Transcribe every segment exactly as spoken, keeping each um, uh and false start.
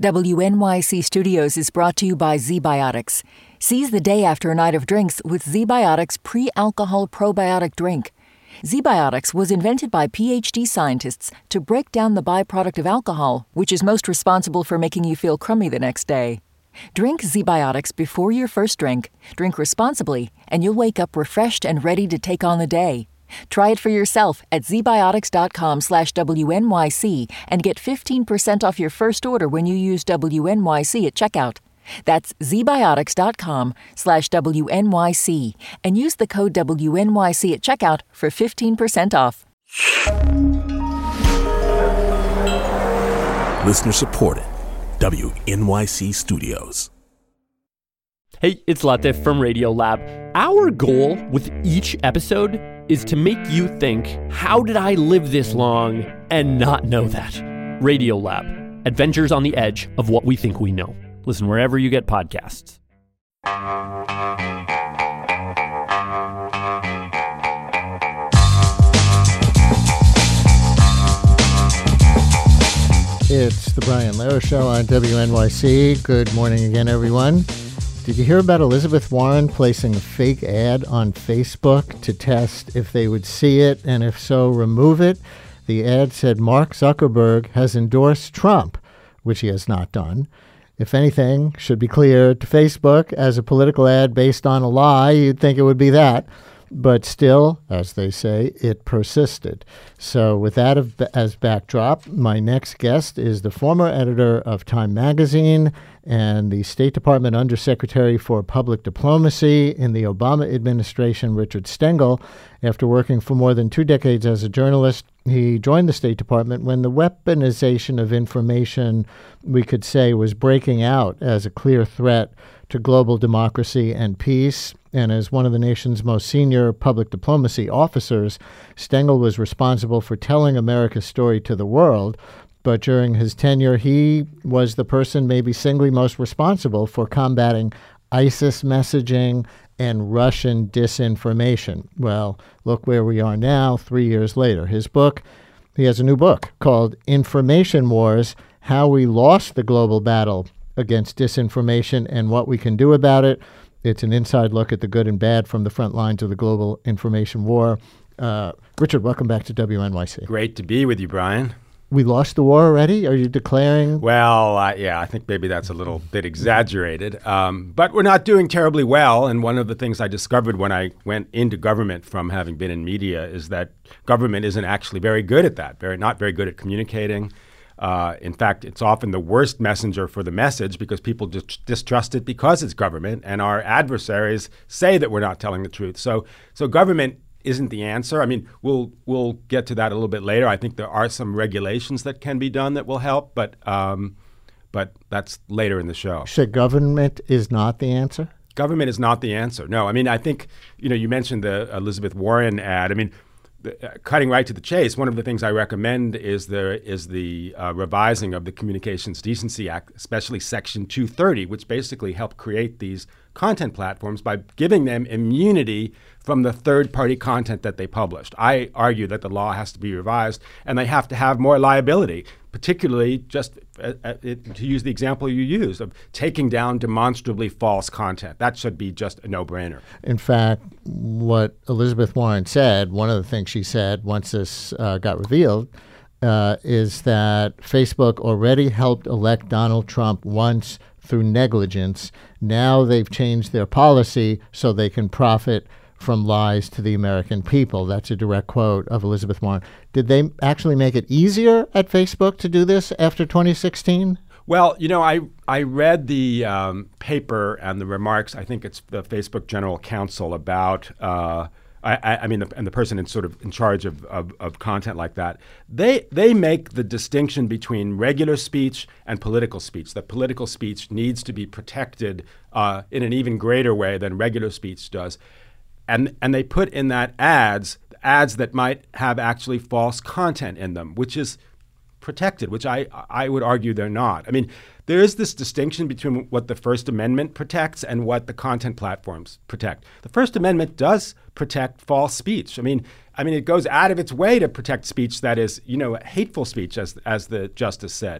W N Y C Studios is brought to you by ZBiotics. Seize the day after a night of drinks with ZBiotics pre-alcohol probiotic drink. ZBiotics was invented by P H D scientists to break down the byproduct of alcohol, which is most responsible for making you feel crummy the next day. Drink ZBiotics before your first drink, drink responsibly, and you'll wake up refreshed and ready to take on the day. Try it for yourself at zbiotics.com slash WNYC and get fifteen percent off your first order when you use W N Y C at checkout. That's zbiotics.com slash WNYC and use the code W N Y C at checkout for fifteen percent off. Listener supported. W N Y C Studios. Hey, it's Latif from Radiolab. Our goal with each episode is to make you think, how did I live this long and not know that? Radiolab, adventures on the edge of what we think we know. Listen wherever you get podcasts. It's the Brian Lehrer Show on W N Y C. Good morning again, everyone. Did you hear about Elizabeth Warren placing a fake ad on Facebook to test if they would see it, and if so, remove it? The ad said Mark Zuckerberg has endorsed Trump, which he has not done. If anything should be clear to Facebook as a political ad based on a lie, you'd think it would be that. But still, as they say, it persisted. So with that as backdrop, my next guest is the former editor of Time Magazine and the State Department Undersecretary for Public Diplomacy in the Obama administration, Richard Stengel. After working for more than two decades as a journalist, he joined the State Department when the weaponization of information, we could say, was breaking out as a clear threat to global democracy and peace. And as one of the nation's most senior public diplomacy officers, Stengel was responsible for telling America's story to the world. But during his tenure, he was the person maybe singly most responsible for combating ISIS messaging and Russian disinformation. Well, look where we are now, three years later. His book, he has a new book called Information Wars, How We Lost the Global Battle Against Disinformation and What We Can Do About It. It's an inside look at the good and bad from the front lines of the global information war. Uh, Richard, welcome back to W N Y C. Great to be with you, Brian. We lost the war already? Are you declaring? Well, uh, yeah, I think maybe that's a little bit exaggerated. Um, but we're not doing terribly well. And one of the things I discovered when I went into government from having been in media is that government isn't actually very good at that, very not very good at communicating. Uh, in fact, it's often the worst messenger for the message because people just distrust it because it's government, and our adversaries say that we're not telling the truth. So, so government isn't the answer. I mean, we'll we'll get to that a little bit later. I think there are some regulations that can be done that will help, but um, but that's later in the show. So government is not the answer? Government is not the answer. No, I mean, I think, you know, you mentioned the Elizabeth Warren ad. I mean, The, uh, cutting right to the chase, one of the things I recommend is the is the uh, revising of the Communications Decency Act, especially Section two thirty, which basically helped create these content platforms by giving them immunity from the third-party content that they published. I argue that the law has to be revised, and they have to have more liability, particularly just uh, uh, it, to use the example you used of taking down demonstrably false content. That should be just a no-brainer. In fact, what Elizabeth Warren said, one of the things she said once this uh, got revealed, uh, is that Facebook already helped elect Donald Trump once through negligence. Now they've changed their policy so they can profit from lies to the American people. That's a direct quote of Elizabeth Warren. Did they actually make it easier at Facebook to do this after twenty sixteen? Well, you know, I I read the um, paper and the remarks. I think it's the Facebook General Counsel about, uh, I, I mean, the, and the person in sort of in charge of, of, of content like that. They they make the distinction between regular speech and political speech. That political speech needs to be protected uh, in an even greater way than regular speech does. And and they put in that ads, ads that might have actually false content in them, which is protected, which I, I would argue they're not. I mean, there is this distinction between what the First Amendment protects and what the content platforms protect. The First Amendment does protect false speech. I mean, I mean, it goes out of its way to protect speech that is, you know, hateful speech, as as the justice said.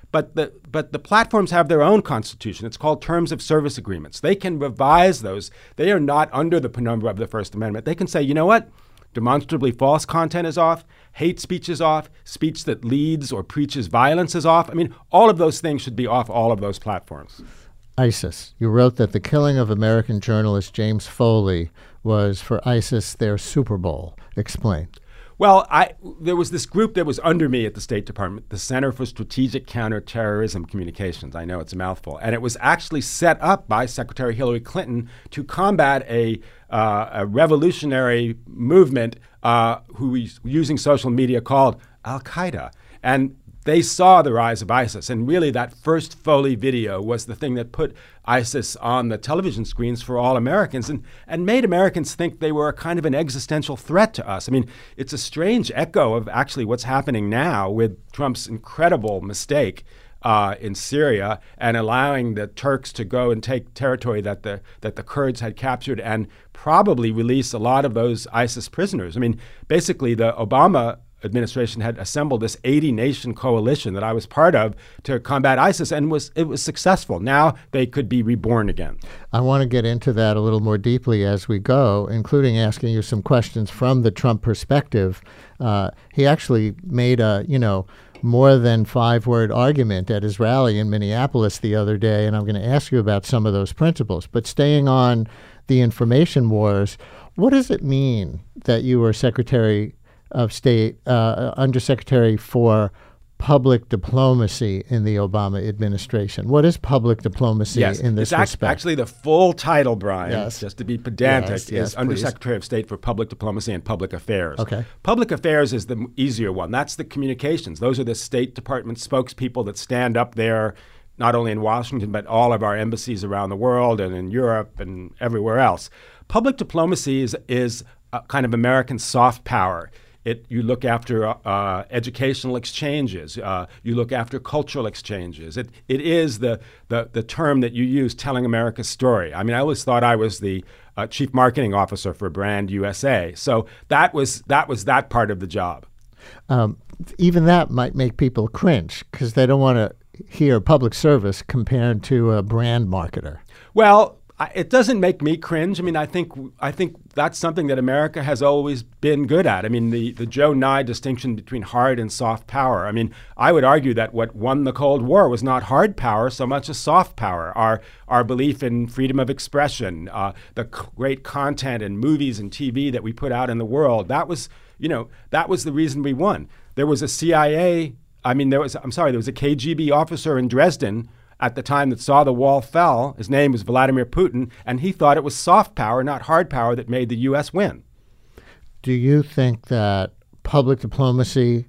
But the but the platforms have their own constitution. It's called terms of service agreements. They can revise those. They are not under the penumbra of the First Amendment. They can say, you know what? Demonstrably false content is off. Hate speech is off. Speech that leads or preaches violence is off. I mean, all of those things should be off all of those platforms. ISIS. You wrote that the killing of American journalist James Foley was for ISIS their Super Bowl. Explain. Well, I, there was this group that was under me at the State Department, the Center for Strategic Counterterrorism Communications. I know it's a mouthful. And it was actually set up by Secretary Hillary Clinton to combat a, uh, a revolutionary movement uh, who is using social media called Al-Qaeda. And they saw the rise of ISIS. And really that first Foley video was the thing that put ISIS on the television screens for all Americans and, and made Americans think they were a kind of an existential threat to us. I mean, it's a strange echo of actually what's happening now with Trump's incredible mistake uh, in Syria and allowing the Turks to go and take territory that the that the Kurds had captured and probably release a lot of those ISIS prisoners. I mean, basically the Obama administration had assembled this eighty nation coalition that I was part of to combat ISIS, and was it was successful. Now they could be reborn again. I want to get into that a little more deeply as we go, including asking you some questions from the Trump perspective. Uh, he actually made a, you know, more than five-word argument at his rally in Minneapolis the other day, and I'm going to ask you about some of those principles. But staying on the information wars, what does it mean that you were Secretary of State, uh, Undersecretary for Public Diplomacy in the Obama administration? What is public diplomacy yes, in this it's respect? Ac- actually, the full title, Brian, yes. just to be pedantic, yes, yes, is Undersecretary of State for Public Diplomacy and Public Affairs. Okay. Public Affairs is the m- easier one. That's the communications. Those are the State Department spokespeople that stand up there, not only in Washington, but all of our embassies around the world and in Europe and everywhere else. Public diplomacy is, is a kind of American soft power. It, you look after uh, educational exchanges. Uh, you look after cultural exchanges. It, it is the, the, the term that you use, telling America's story. I mean, I always thought I was the uh, chief marketing officer for Brand U S A. So that was that was that part of the job. Um, even that might make people cringe because they don't want to hear public service compared to a brand marketer. Well, I, it doesn't make me cringe. I mean, I think I think that's something that America has always been good at. I mean, the, the Joe Nye distinction between hard and soft power. I mean, I would argue that what won the Cold War was not hard power so much as soft power. Our our belief in freedom of expression, uh, the c- great content and movies and T V that we put out in the world. That was, you know, that was the reason we won. There was a C I A. I mean, there was. I'm sorry, there was a K G B officer in Dresden at the time that saw the wall fell. His name was Vladimir Putin, and he thought it was soft power, not hard power, that made the U S win. Do you think that public diplomacy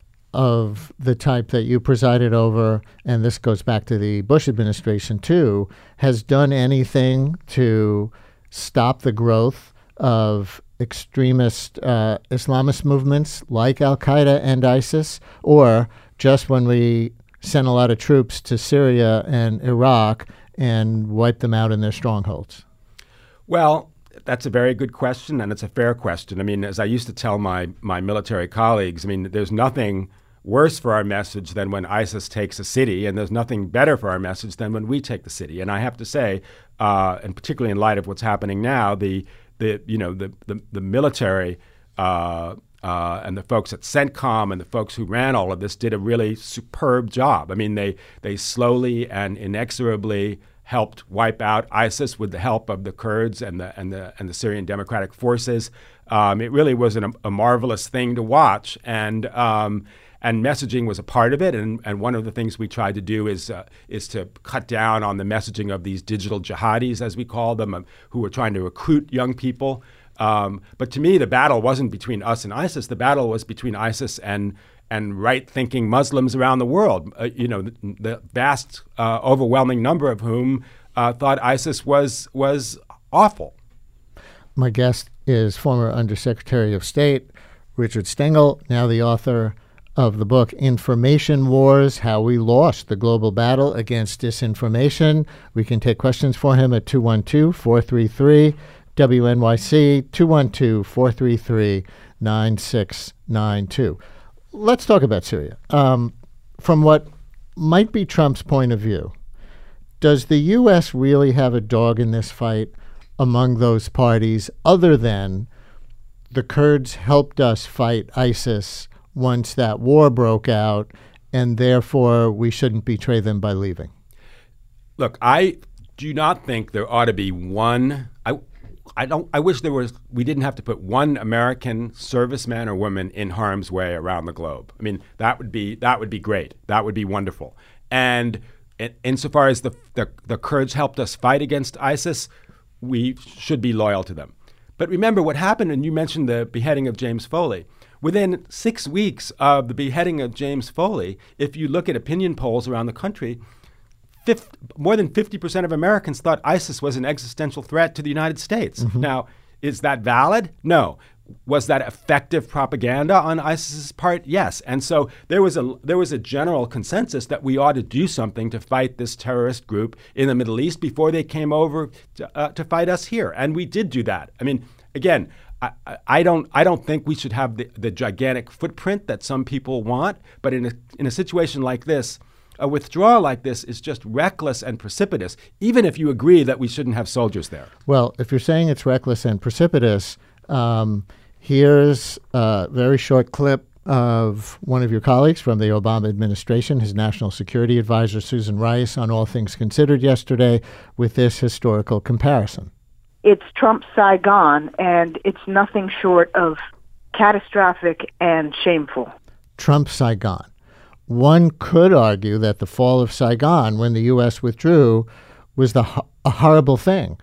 of the type that you presided over, and this goes back to the Bush administration too, has done anything to stop the growth of extremist uh, Islamist movements like Al-Qaeda and ISIS? Or just when we sent a lot of troops to Syria and Iraq and wiped them out in their strongholds? Well, that's a very good question, and it's a fair question. I mean, as I used to tell my, my military colleagues, I mean, there's nothing worse for our message than when ISIS takes a city, and there's nothing better for our message than when we take the city. And I have to say, uh, and particularly in light of what's happening now, the the you know the the, the military uh, Uh, and the folks at CENTCOM and the folks who ran all of this did a really superb job. I mean, they they slowly and inexorably helped wipe out ISIS with the help of the Kurds and the and the and the Syrian Democratic Forces. Um, it really was an, a marvelous thing to watch, and um, and messaging was a part of it. And and one of the things we tried to do is uh, is to cut down on the messaging of these digital jihadis, as we call them, um, who were trying to recruit young people. Um, but to me, the battle wasn't between us and ISIS. The battle was between ISIS and and right-thinking Muslims around the world. Uh, you know, the, the vast, uh, overwhelming number of whom uh, thought ISIS was was awful. My guest is former Undersecretary of State Richard Stengel, now the author of the book Information Wars: How We Lost the Global Battle Against Disinformation. We can take questions for him at two one two, four three three, W N Y C, two one two, four three three, nine six nine two. Let's talk about Syria. Um, from what might be Trump's point of view. Does the U S really have a dog in this fight among those parties other than the Kurds helped us fight ISIS once that war broke out, and therefore we shouldn't betray them by leaving? Look, I do not think there ought to be one. I, I don't. I wish there was. We didn't have to put one American serviceman or woman in harm's way around the globe. I mean, that would be that would be great. That would be wonderful. And in, insofar as the, the the Kurds helped us fight against ISIS, we should be loyal to them. But remember what happened, and you mentioned the beheading of James Foley. Within six weeks of the beheading of James Foley, if you look at opinion polls around the country, fifty, more than fifty percent of Americans thought ISIS was an existential threat to the United States. Mm-hmm. Now, is that valid? No. Was that effective propaganda on ISIS's part? Yes. And so there was a there was a general consensus that we ought to do something to fight this terrorist group in the Middle East before they came over to, uh, to fight us here. And we did do that. I mean, again, I, I don't I don't think we should have the, the gigantic footprint that some people want. But in a in a situation like this, a withdrawal like this is just reckless and precipitous, even if you agree that we shouldn't have soldiers there. Well, if you're saying it's reckless and precipitous, Um, here's a very short clip of one of your colleagues from the Obama administration, his national security advisor, Susan Rice, on All Things Considered yesterday with this historical comparison. It's Trump's Saigon, and it's nothing short of catastrophic and shameful. Trump's Saigon. One could argue that the fall of Saigon, when the U S withdrew, was the a horrible thing.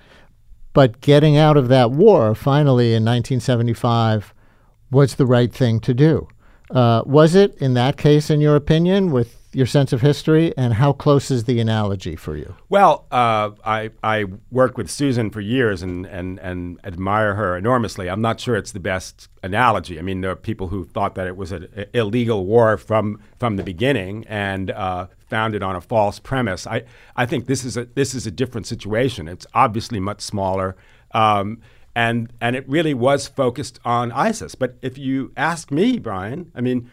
But getting out of that war finally in nineteen seventy-five was the right thing to do. Uh, was it in that case, in your opinion, with your sense of history? And how close is the analogy for you? Well, uh, I I worked with Susan for years and, and, and admire her enormously. I'm not sure it's the best analogy. I mean, there are people who thought that it was an illegal war from from the beginning and uh, founded on a false premise. I, I think this is a this is a different situation. It's obviously much smaller, um, and and it really was focused on ISIS. But if you ask me, Brian, I mean,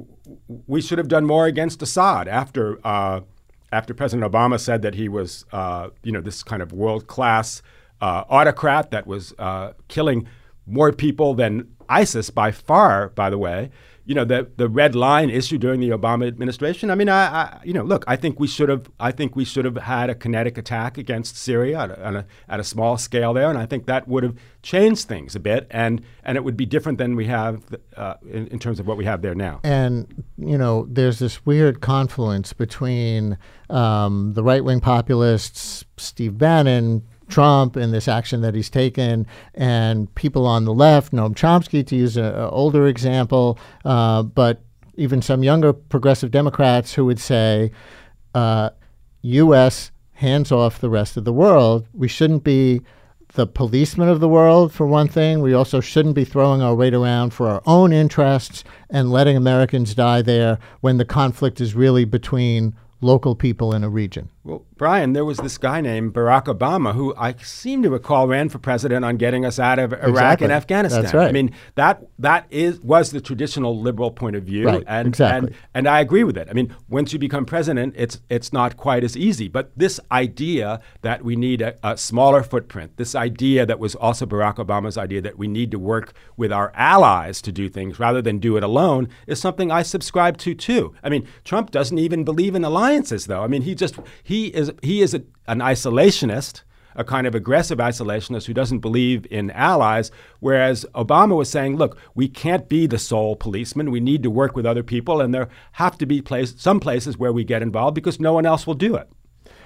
we should have done more against Assad after uh, after President Obama said that he was, uh, you know, this kind of world-class uh, autocrat that was uh, killing more people than ISIS by far, by the way. You know, the the red line issue during the Obama administration. I mean, I, I you know, look, I think we should have. I think we should have had a kinetic attack against Syria at a, at a, at a small scale there, and I think that would have changed things a bit, and and it would be different than we have uh, in, in terms of what we have there now. And you know, there's this weird confluence between um, the right-wing populists, Steve Bannon, Trump, and this action that he's taken, and people on the left, Noam Chomsky, to use an older example, uh, but even some younger progressive Democrats who would say, uh, U S hands off the rest of the world. We shouldn't be the policemen of the world, for one thing. We also shouldn't be throwing our weight around for our own interests and letting Americans die there when the conflict is really between local people in a region. Well, Brian, there was this guy named Barack Obama who I seem to recall ran for president on getting us out of Iraq exactly. and Afghanistan. That's right. I mean, that that is was the traditional liberal point of view, right. and, exactly. and and I agree with it. I mean, once you become president, it's it's not quite as easy. But this idea that we need a, a smaller footprint, this idea that was also Barack Obama's idea that we need to work with our allies to do things rather than do it alone, is something I subscribe to too. I mean, Trump doesn't even believe in alliances, though. I mean, he just he is he is a, an isolationist, a kind of aggressive isolationist who doesn't believe in allies, whereas Obama was saying, look, we can't be the sole policeman. We need to work with other people, and there have to be place, some places where we get involved because no one else will do it.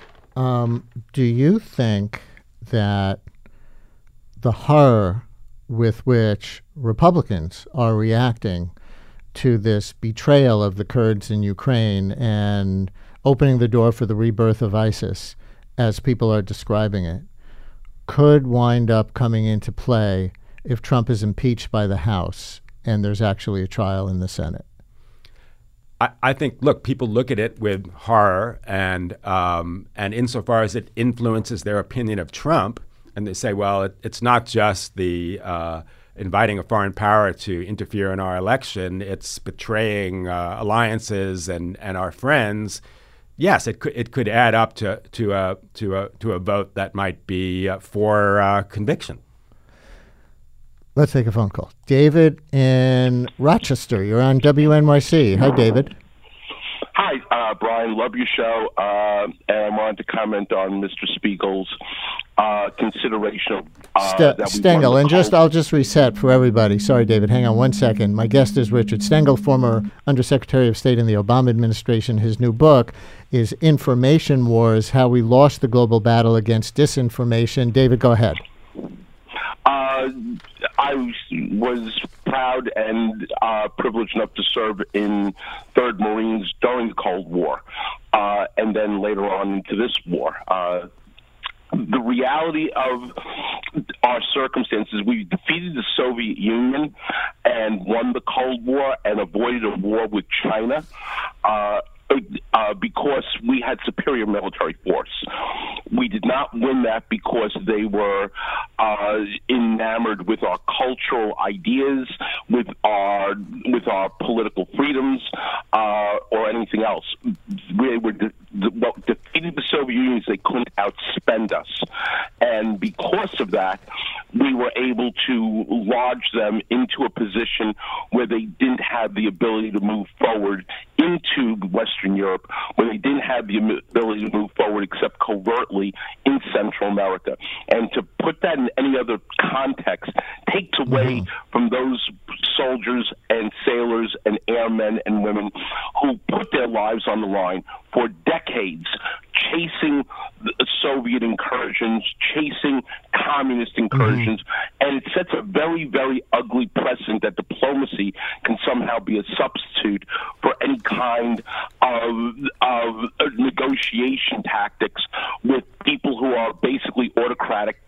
Um, do you think that the horror with which Republicans are reacting to this betrayal of the Kurds in Ukraine and opening the door for the rebirth of ISIS, as people are describing it, could wind up coming into play if Trump is impeached by the House and there's actually a trial in the Senate? I, I think, look, people look at it with horror, and um, and insofar as it influences their opinion of Trump, and they say, well, it, it's not just the uh, inviting a foreign power to interfere in our election, it's betraying uh, alliances and, and our friends. yes, it could it could add up to to a to a to a vote that might be uh, for uh, conviction. Let's take a phone call. David in Rochester, you're on W N Y C. Hi, David. Hi, uh, Brian. Love your show. Uh, and I wanted to comment on Mister Spiegel's uh, consideration of uh, St- that we Stengel, won and the just Cold- I'll just reset for everybody. Sorry, David. Hang on one second. My guest is Richard Stengel, former Undersecretary of State in the Obama administration. His new book is Information Wars: How We Lost the Global Battle Against Disinformation. David, go ahead. Uh, I was, was proud and uh, privileged enough to serve in third Marines during the Cold War, uh, and then later on into this war. Uh, the reality of our circumstances, we defeated the Soviet Union and won the Cold War and avoided a war with China. Uh, Uh, because we had superior military force. We did not win that because they were uh, enamored with our cultural ideas, with our with our political freedoms, uh, or anything else. We were de- de- well, defeated the Soviet Union. They couldn't outspend us, and because of that, we were able to lodge them into a position where they didn't have the ability to move forward into Western Europe, where they didn't have the ability to move forward except covertly in Central America. And to put that in any other context takes away mm-hmm. from those soldiers and sailors and airmen and women who put their lives on the line for decades, chasing Soviet incursions, chasing communist incursions, mm-hmm. and it sets a very, very ugly precedent that diplomacy can somehow be a substitute for any kind of, of negotiation tactics with people who are basically autocratic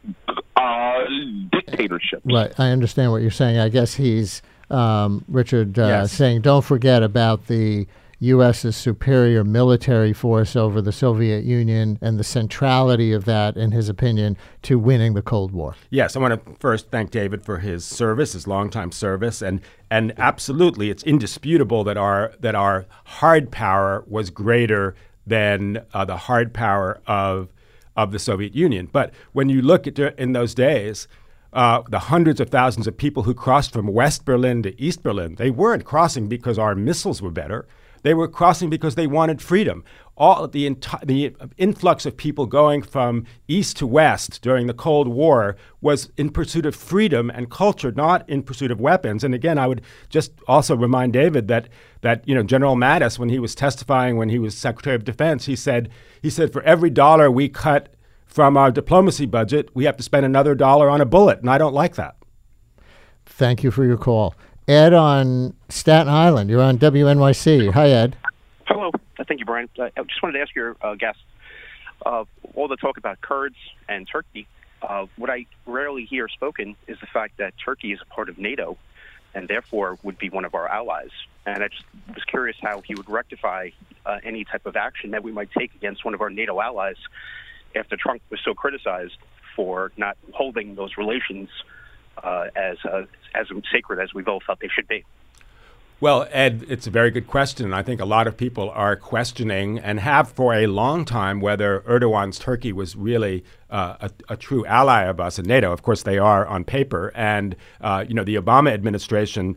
uh, dictatorships. Right. I understand what you're saying. I guess he's, um, Richard, uh, yes. saying don't forget about the U S's superior military force over the Soviet Union and the centrality of that, in his opinion, to winning the Cold War. Yes, I want to first thank David for his service, his longtime service, and and absolutely, it's indisputable that our that our hard power was greater than uh, the hard power of of the Soviet Union. But when you look at in those days, uh, the hundreds of thousands of people who crossed from West Berlin to East Berlin, they weren't crossing because our missiles were better. They were crossing because they wanted freedom. All the enti- the influx of people going from east to west during the Cold War was in pursuit of freedom and culture, not in pursuit of weapons. And again, I would just also remind David that that you know General Mattis, when he was testifying, when he was Secretary of Defense, he said he said for every dollar we cut from our diplomacy budget, we have to spend another dollar on a bullet, and I don't like that. Thank you for your call. Ed on Staten Island. You're on W N Y C. Hi, Ed. Hello. Thank you, Brian. I just wanted to ask your uh, guest, uh, all the talk about Kurds and Turkey, uh, what I rarely hear spoken is the fact that Turkey is a part of NATO and therefore would be one of our allies. And I just was curious how he would rectify uh, any type of action that we might take against one of our NATO allies after Trump was so criticized for not holding those relations Uh, as uh, as sacred as we both thought they should be. Well, Ed, it's a very good question. I think a lot of people are questioning and have for a long time whether Erdogan's Turkey was really uh, a, a true ally of us in NATO. Of course, they are on paper. And, uh, you know, the Obama administration,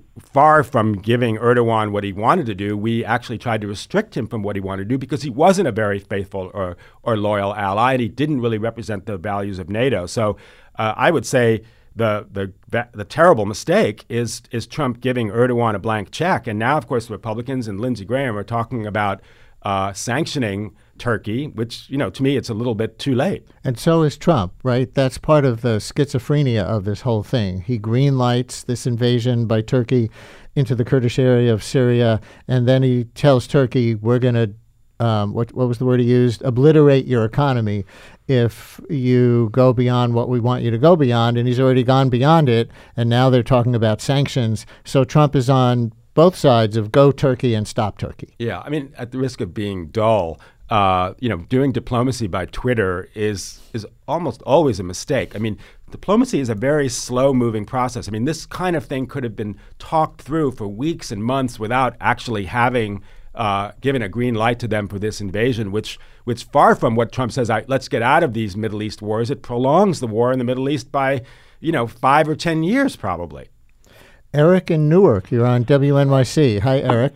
far from giving Erdogan what he wanted to do, we actually tried to restrict him from what he wanted to do because he wasn't a very faithful or, or loyal ally, and he didn't really represent the values of NATO. So uh, I would say The, the the terrible mistake is is Trump giving Erdogan a blank check. And now, of course, the Republicans and Lindsey Graham are talking about uh, sanctioning Turkey, which, you know, to me, it's a little bit too late. And so is Trump, right? That's part of the schizophrenia of this whole thing. He greenlights this invasion by Turkey into the Kurdish area of Syria, and then he tells Turkey, we're going to Um, what what was the word he used? Obliterate your economy if you go beyond what we want you to go beyond. And he's already gone beyond it. And now they're talking about sanctions. So Trump is on both sides of go Turkey and stop Turkey. Yeah, I mean, at the risk of being dull, uh, you know, doing diplomacy by Twitter is is almost always a mistake. I mean, diplomacy is a very slow-moving process. I mean, this kind of thing could have been talked through for weeks and months without actually having uh, given a green light to them for this invasion, which, which far from what Trump says, I, let's get out of these Middle East wars, it prolongs the war in the Middle East by, you know, five or ten years probably. Eric in Newark, you're on W N Y C. Hi, Eric.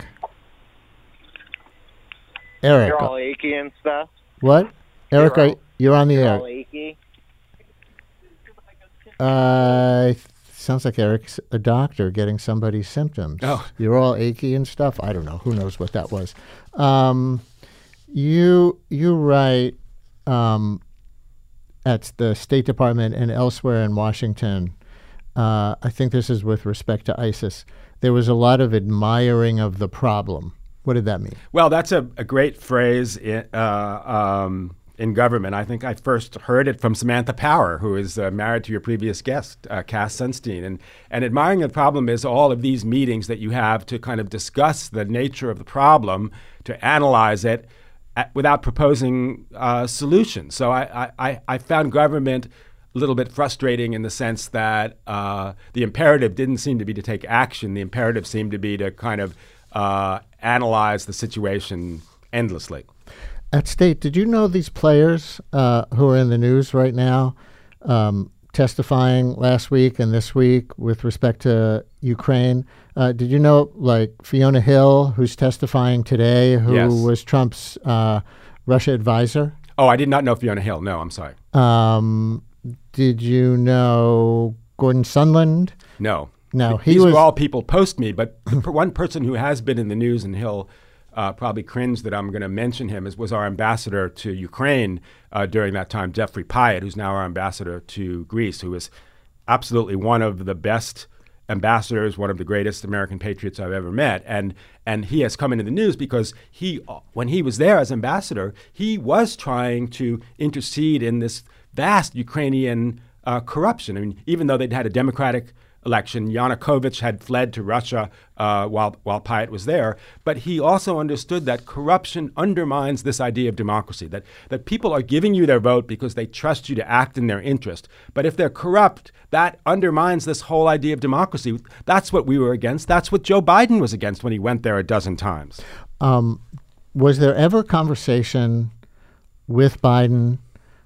Eric. You're all achy and stuff. What? Eric, You're are, all, you're on the you're air. all achy. Uh, sounds like Eric's a doctor getting somebody's symptoms. Oh. You're all achy and stuff. I don't know. Who knows what that was? Um, you you write um, at the State Department and elsewhere in Washington. Uh, I think this is with respect to ISIS. There was a lot of admiring of the problem. What did that mean? Well, that's a, a great phrase in, uh, um, in government. I think I first heard it from Samantha Power, who is uh, married to your previous guest, uh, Cass Sunstein. And, and admiring the problem is all of these meetings that you have to kind of discuss the nature of the problem, to analyze it at, without proposing uh, solutions. So I, I, I found government a little bit frustrating in the sense that uh, the imperative didn't seem to be to take action. The imperative seemed to be to kind of uh, analyze the situation endlessly. At State, did you know these players uh, who are in the news right now um, testifying last week and this week with respect to Ukraine? Uh, did you know, like, Fiona Hill, who's testifying today, who Yes. was Trump's uh, Russia advisor? Oh, I did not know Fiona Hill. No, I'm sorry. Um, did you know Gordon Sondland? No. No, he These was were all people post me, but the one person who has been in the news, and he'll uh, probably cringe that I'm going to mention him, is, was our ambassador to Ukraine uh, during that time, Jeffrey Pyatt, who's now our ambassador to Greece, who is absolutely one of the best ambassadors, one of the greatest American patriots I've ever met. And and he has come into the news because he, when he was there as ambassador, he was trying to intercede in this vast Ukrainian uh, corruption. I mean, even though they'd had a democratic election, Yanukovych had fled to Russia uh, while while Pyatt was there, but he also understood that corruption undermines this idea of democracy, that, that people are giving you their vote because they trust you to act in their interest. But if they're corrupt, that undermines this whole idea of democracy. That's what we were against. That's what Joe Biden was against when he went there a dozen times. Um, was there ever conversation with Biden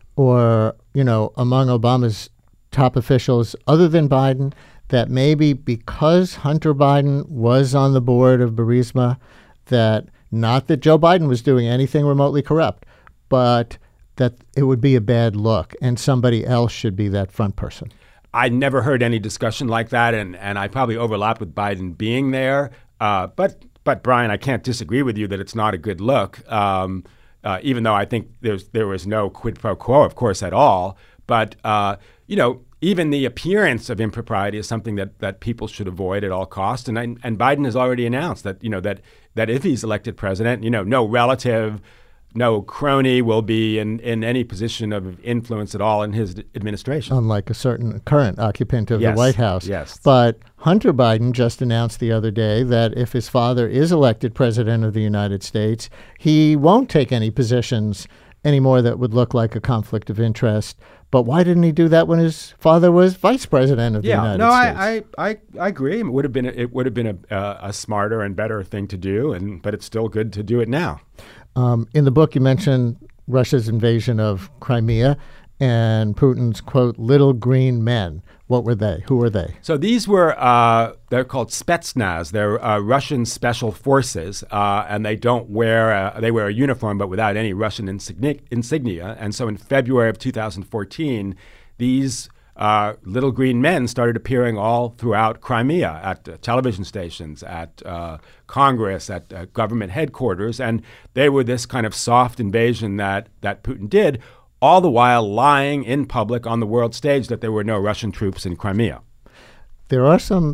or, you know, among Obama's top officials other than Biden that maybe because Hunter Biden was on the board of Burisma, that not that Joe Biden was doing anything remotely corrupt, but that it would be a bad look and somebody else should be that front person? I never heard any discussion like that, and, and I probably overlapped with Biden being there. Uh, but, but Brian, I can't disagree with you that it's not a good look, um, uh, even though I think there's, there was no quid pro quo, of course, at all. But, uh, you know, even the appearance of impropriety is something that, that people should avoid at all costs. And and Biden has already announced that, you know, that that if he's elected president, you know, no relative, no crony will be in, in any position of influence at all in his administration. Unlike a certain current occupant of Yes, the White House. yes. But Hunter Biden just announced the other day that if his father is elected president of the United States, he won't take any positions anymore that would look like a conflict of interest. But why didn't he do that when his father was vice president of the yeah, United no, States? I, I, I, I agree. It would have been a, it would have been a, uh, a smarter and better thing to do, and but it's still good to do it now. Um, in the book, you mentioned Russia's invasion of Crimea and Putin's, quote, little green men. What were they? Who were they? So these were, uh, they're called Spetsnaz. They're uh, Russian special forces, uh, and they don't wear, a, they wear a uniform but without any Russian insignia. insignia. And so in February of two thousand fourteen, these uh, little green men started appearing all throughout Crimea, at uh, television stations, at uh, Congress, at uh, government headquarters. And they were this kind of soft invasion that, that Putin did, all the while lying in public on the world stage that there were no Russian troops in Crimea. There are some,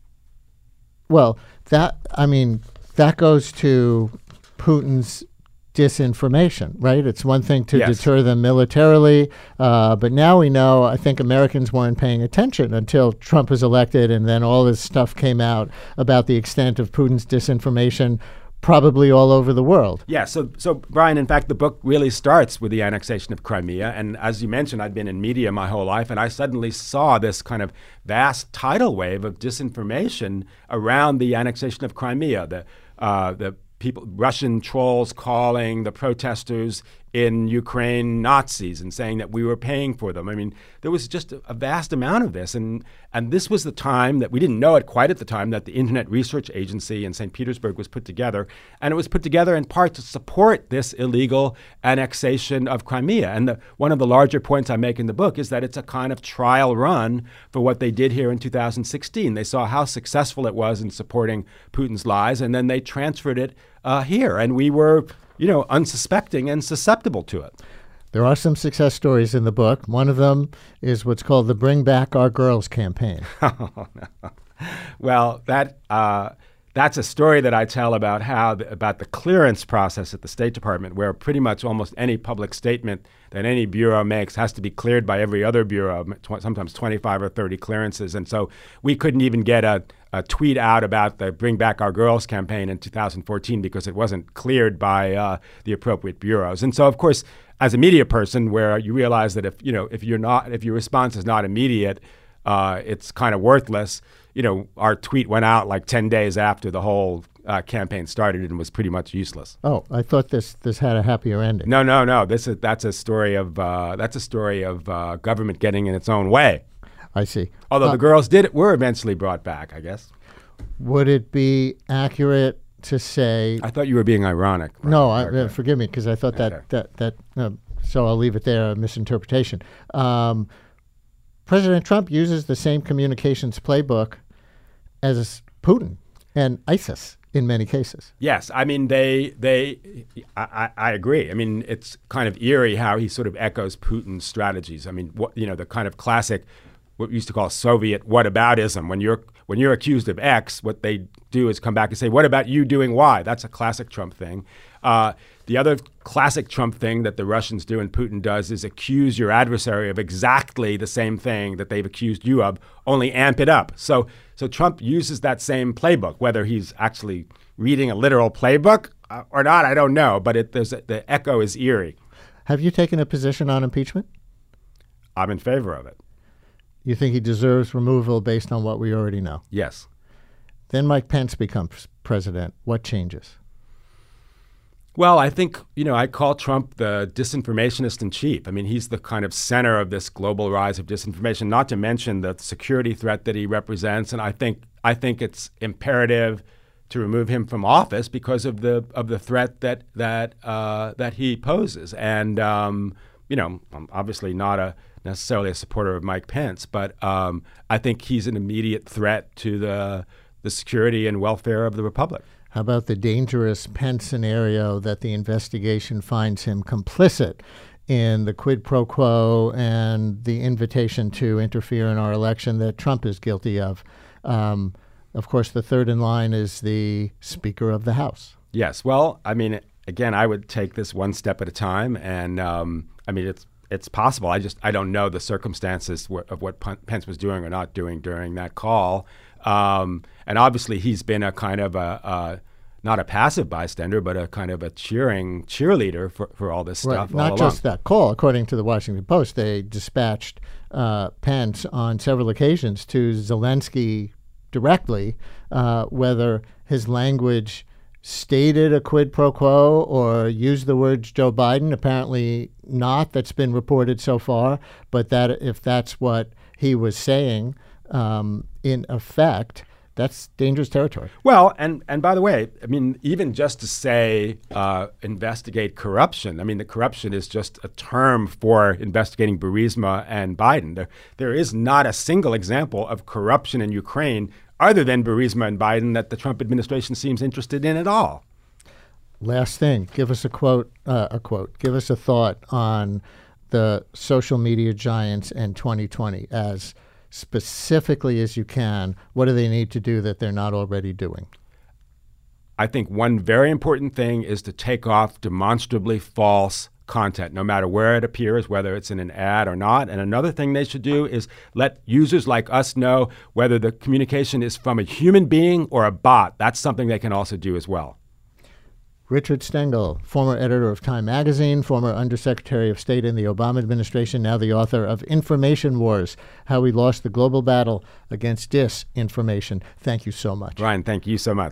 well, that, I mean, that goes to Putin's disinformation, right? It's one thing to Yes. deter them militarily, uh, but now we know, I think Americans weren't paying attention until Trump was elected, and then all this stuff came out about the extent of Putin's disinformation probably all over the world. Yeah, so, so Brian, in fact, the book really starts with the annexation of Crimea. And as you mentioned, I'd been in media my whole life, and I suddenly saw this kind of vast tidal wave of disinformation around the annexation of Crimea. The, uh, the people, Russian trolls calling the protesters in Ukraine Nazis and saying that we were paying for them. I mean, there was just a, a vast amount of this. And and this was the time that we didn't know it quite at the time that the Internet Research Agency in Saint Petersburg was put together. And it was put together in part to support this illegal annexation of Crimea. And the, one of the larger points I make in the book is that it's a kind of trial run for what they did here in two thousand sixteen. They saw how successful it was in supporting Putin's lies, and then they transferred it uh, here. And we were, you know, unsuspecting and susceptible to it. There are some success stories in the book. One of them is what's called the Bring Back Our Girls campaign. Oh, no. Well, that uh, that's a story that I tell about how the, about the clearance process at the State Department, where pretty much almost any public statement that any bureau makes has to be cleared by every other bureau, tw- sometimes twenty-five or thirty clearances. And so we couldn't even get a, a tweet out about the Bring Back Our Girls campaign in two thousand fourteen because it wasn't cleared by uh, the appropriate bureaus. And so, of course, as a media person, where you realize that if you know if you're not if your response is not immediate, uh, it's kind of worthless. You know, our tweet went out like ten days after the whole uh, campaign started and was pretty much useless. Oh, I thought this this had a happier ending. No, no, no. This is that's a story of uh, that's a story of uh, government getting in its own way. I see. Although uh, the girls did were eventually brought back, I guess. Would it be accurate to say? I thought you were being ironic. Right? No, I, okay. uh, forgive me, because I thought that Okay. that that. Uh, so I'll leave it there. A misinterpretation. Um, President Trump uses the same communications playbook as Putin and ISIS in many cases. Yes, I mean they they I, I, I agree. I mean it's kind of eerie how he sort of echoes Putin's strategies. I mean what you know the kind of classic what we used to call Soviet whataboutism. When you're when you're accused of X, what they do is come back and say, "What about you doing Y?" That's a classic Trump thing. Uh, the other classic Trump thing that the Russians do and Putin does is accuse your adversary of exactly the same thing that they've accused you of, only amp it up. So, so Trump uses that same playbook. Whether he's actually reading a literal playbook uh, or not, I don't know. But it, there's a, the echo is eerie. Have you taken a position on impeachment? I'm in favor of it. You think he deserves removal based on what we already know? Yes. Then Mike Pence becomes president. What changes? Well, I think, you know, I call Trump the disinformationist in chief. I mean, he's the kind of center of this global rise of disinformation, not to mention the security threat that he represents. And I think I think it's imperative to remove him from office because of the of the threat that that uh, that he poses. And, um, you know, I'm obviously not a necessarily a supporter of Mike Pence, but um, I think he's an immediate threat to the the security and welfare of the republic. How about the dangerous Pence scenario that the investigation finds him complicit in the quid pro quo and the invitation to interfere in our election that Trump is guilty of? Um, of course, the third in line is the Speaker of the House. Yes. Well, I mean, again, I would take this one step at a time. And um, I mean, it's it's possible. I just I don't know the circumstances wh- of what Pence was doing or not doing during that call. Um, and obviously, he's been a kind of a, a not a passive bystander, but a kind of a cheering cheerleader for, for all this Right. stuff. all Not along. just that call. According to the Washington Post, they dispatched uh, Pence on several occasions to Zelensky directly, uh, whether his language stated a quid pro quo or used the words Joe Biden. Apparently not. That's been reported so far. But that if that's what he was saying, um, in effect, that's dangerous territory. Well, and, and by the way, I mean, even just to say uh, investigate corruption, I mean, the corruption is just a term for investigating Burisma and Biden. There, there is not a single example of corruption in Ukraine other than Burisma and Biden that the Trump administration seems interested in at all. Last thing, give us a quote, uh, a quote, give us a thought on the social media giants in twenty twenty as specifically as you can. What do they need to do that they're not already doing? I think one very important thing is to take off demonstrably false content, no matter where it appears, whether it's in an ad or not. And another thing they should do is let users like us know whether the communication is from a human being or a bot. That's something they can also do as well. Richard Stengel, former editor of Time Magazine, former Undersecretary of State in the Obama administration, now the author of Information Wars, How We Lost the Global Battle Against Disinformation. Thank you so much. Ryan, thank you so much.